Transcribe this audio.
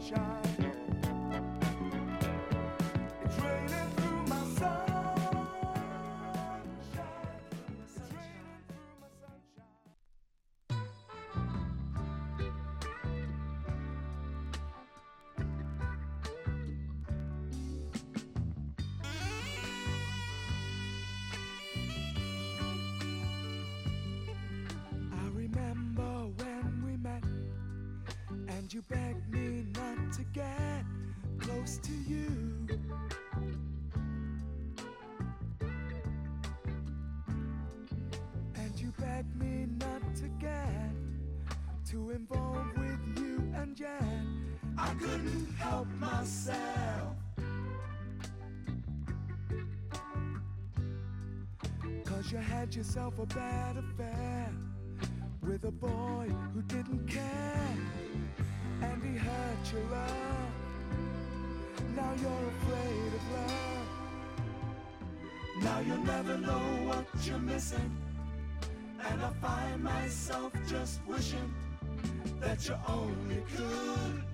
sunshine. It's raining through my sunshine. It's raining through my sunshine. I remember when we met and you begged me not to get close to you. And you begged me not to get too involved with you, and yet I couldn't help myself. 'Cause you had yourself a bad affair with a boy who didn't care, and he hurt your love. Now you're afraid of love. Now you'll never know what you're missing, and I find myself just wishing that you only could